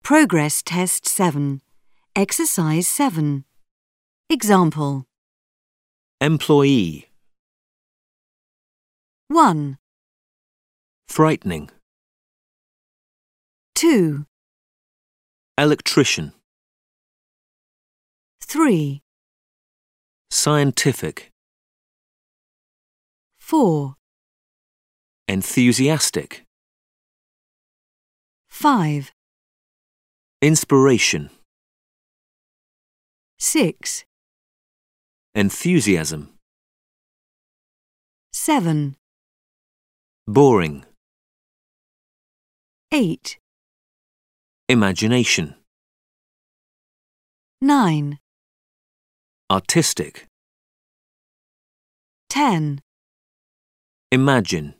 Progress Test 7. Exercise 7. Example. Employee. 1, Frightening. 2, Electrician. 3, Scientific. 4, Enthusiastic. 5, Inspiration. 6, Enthusiasm. 7, Boring. 8, Imagination. 9, Artistic. 10. Imagine.